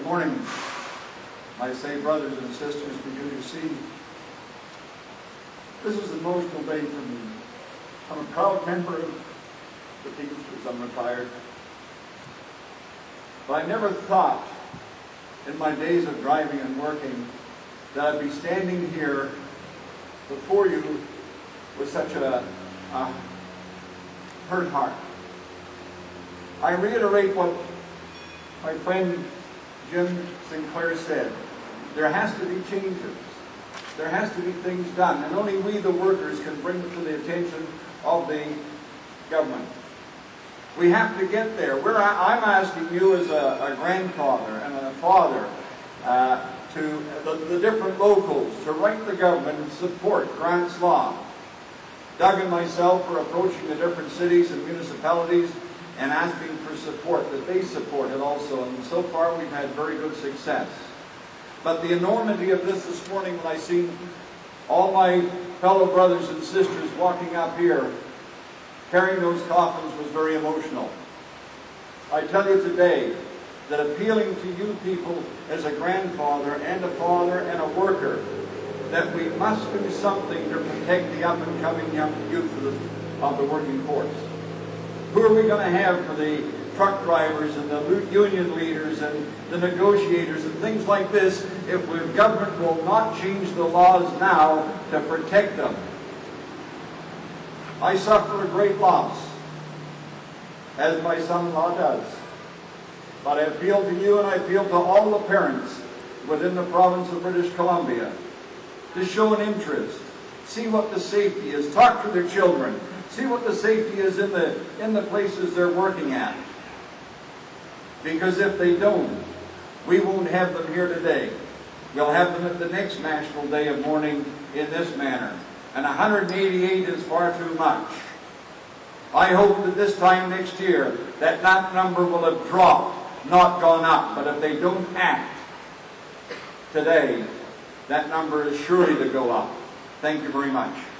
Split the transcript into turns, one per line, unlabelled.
morning, my say brothers and sisters, for you to see. This is an emotional day for me. I'm a proud member of the Teamsters. I'm retired. But I never thought in my days of driving and working that I'd be standing here before you with such a hurt heart. I reiterate what my friend Jim Sinclair said. There has to be changes. There has to be things done, and only we, the workers, can bring it to the attention of the government. We have to get there. I'm asking you as a grandfather and a father to the different locals to write the government and support Grant's Law. Doug and myself are approaching the different cities and municipalities and asking for support, that they support it also, and so far we've had very good success. But the enormity of this morning, when I seen all my fellow brothers and sisters walking up here carrying those coffins, was very emotional. I tell you today that appealing to you people as a grandfather and a father and a worker, that we must do something to protect the up-and-coming young youth of the working force. Who are we going to have for the truck drivers and the union leaders and the negotiators and things like this if the government will not change the laws now to protect them? I suffer a great loss, as my son-in-law does. But I appeal to you and I appeal to all the parents within the province of British Columbia to show an interest, see what the safety is, talk to their children, see what the safety is in the places they're working at. Because if they don't, we won't have them here today. We'll have them at the next National Day of Mourning in this manner. And 188 is far too much. I hope that this time next year that number will have dropped, not gone up. But if they don't act today, that number is surely to go up. Thank you very much.